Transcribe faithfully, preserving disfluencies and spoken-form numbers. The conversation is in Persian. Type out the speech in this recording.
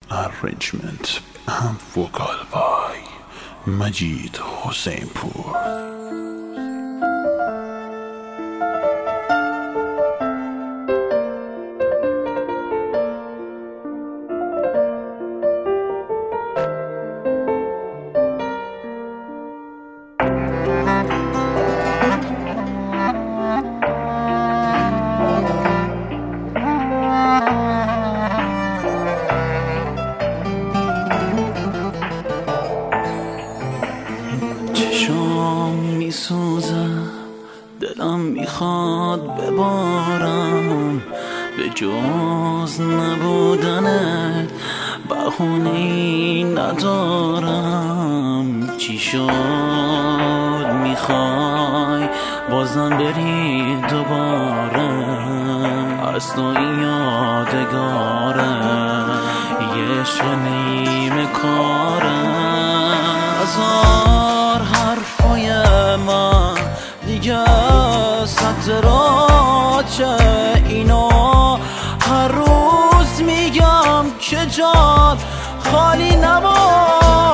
Arrangement and vocal by Majid Hossein-Pur. چشام میسوزه دلم میخواد ببارم، به جز نبودنت بهونه‌ای ندارم. چی شد میخوای بازم بری دوباره؟ از تو این یادگاره یه عشق نیمه کاره. هزار حرفای من دیگه سطراچه، اینو هر روز میگم که جان خالی نباشه.